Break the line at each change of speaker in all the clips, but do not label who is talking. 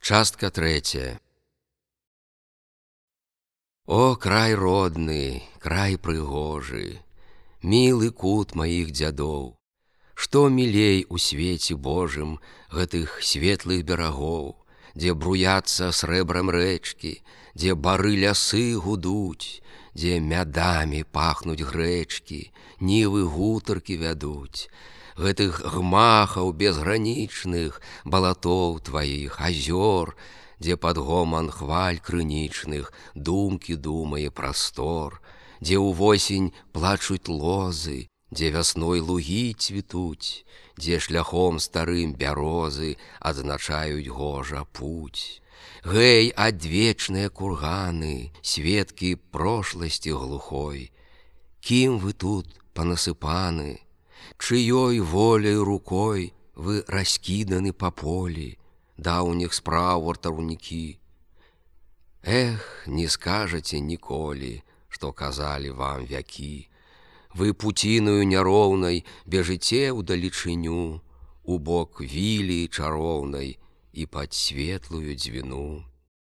Частка третья. О, край родны, край прыгожы, мілы кут маіх дзядоў, што мілей у свеце Божым гэтых светлых берагоў, дзе бруяцца срэбрам рэчкі, дзе бары лясы гудуць, дзе мядамі пахнуць грэчкі, нівы гутаркі вядуць, гэтых гмахаў безгранічных, балатоў тваіх, азёр, дзе пад гоман хваль крынічных думкі думае прастор, дзе ўвосень плачуць лозы, дзе вясной лугі цвітуць, дзе шляхом старым бярозы адзначаюць гожа путь. Гэй, адвечныя курганы, сведкі прошласці глухой, кім вы тут панасыпаны, чыёй воляй рукой вы раскіданы па полі, даўніх спраў вартаўнікі. Эх, не скажаце ніколі, што казалі вам вякі. Вы пуцінаю няроўнай бежыце ўдалечыню, у бок вілі чароўнай і пад светлую дзвіну.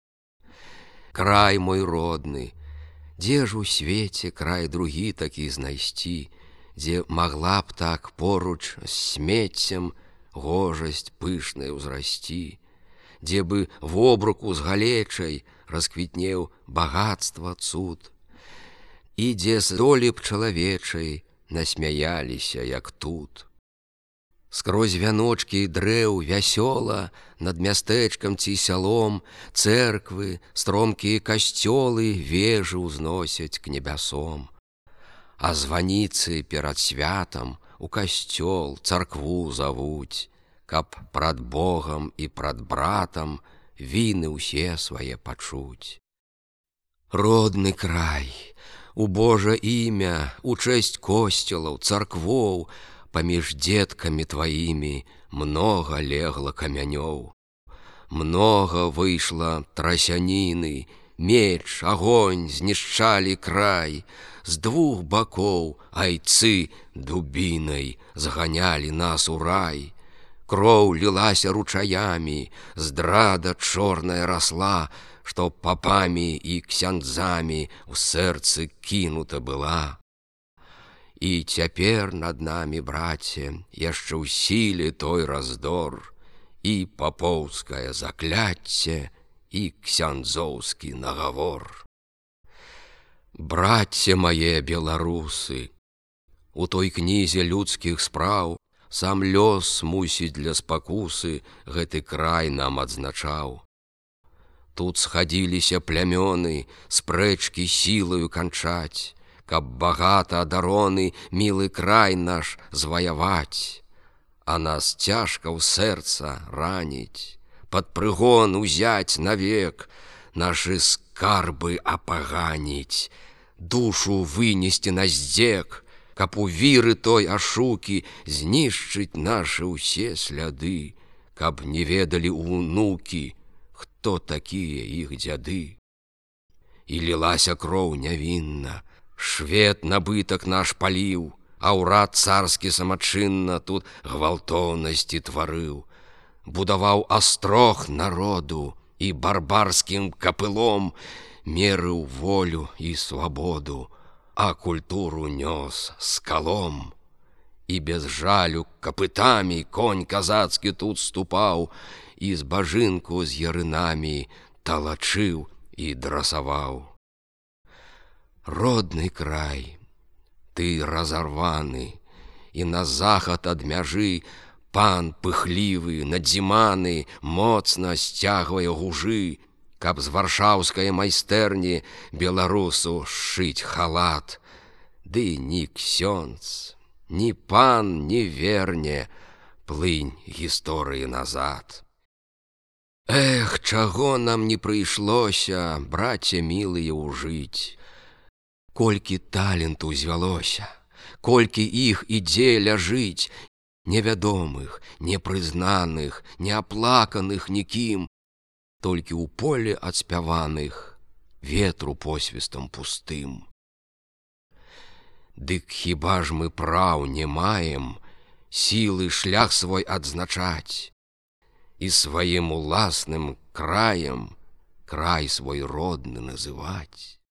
Край мой родны, дзе ж у свеце край другі такі знайсці, дзе магла б так поруч з смеццем гожасць пышнай узрасці, дзе бы вобруку з галечай расквітнеў багатства цуд, і дзе з долі б чалавечай насмяяліся, як тут. Скрозь вяночкі дрэў вясёла над мястэчкам ці сялом цэрквы, стромкія касцёлы вежы ўзносяць к небясом. А званіцы перад святам у касцёл царкву завуць, каб прад Богам і прад братам віны ўсе свае пачуць. Родны край, у Божа імя, у чэсць косцелаў, царквоў, паміж дзеткамі тваімі многа легла камянёў. Многа выйшла трасяніны, меч, агонь знішчалі край, з двух бакоў айцы дубінай зганялі нас у рай. Кроў лілася ручаямі, здрада чорная расла, што папамі і ксяндзамі ў сэрцы кінута была. І цяпер над намі, браце, яшчэ ў сіле той раздор, і папоўскае закляцце, і ксяндзоўскі нагавор. Браце мае беларусы, у той кнізе людскіх спраў сам лёс мусіць для спакусы гэты край нам адзначаў. Тут схадзіліся плямёны спрэчкі сілаю канчаць, каб багата адароны мілы край наш зваяваць, а нас цяжка ў сэрца раніць, пад прыгон узяць навек, нашы скарбы апаганіць, душу вынесці на здзек, каб у віры той ашукі знішчыць нашы ўсе сляды, каб не ведалі ўнукі, хто такія іх дзяды. І лілася кроў нявінна, швед набытак наш паліў, а ўрад царскі самачынна тут гвалтоўнасці тварыў, будаваў астрог народу і барбарскім капылом мерыў волю і свабоду, а культуру нёс скалом. І без жалю капытамі конь казацкі тут ступаў, і збажынку з ярынамі талачыў і драсаваў. Родны край, ты разарваны, і на захад ад мяжы пан пыхлівы, надзіманы моцна сцягвае гужы, каб з варшаўскай майстэрні беларусу сшыць халат. Ды ні ксёндз, ні пан не верне плынь гісторыі назад. Эх, чаго нам не прыйшлося, браце мілыя, ужыць. Колькі таленту звялося, колькі іх ідзе ляжыць, невядомых, непрызнаных, неаплаканых нікім, толькі ў поле адспяваных ветру посвістам пустым. Дык хіба ж мы праў не маем сілы шлях свой адзначаць, і сваім уласным краем край свой родны называць.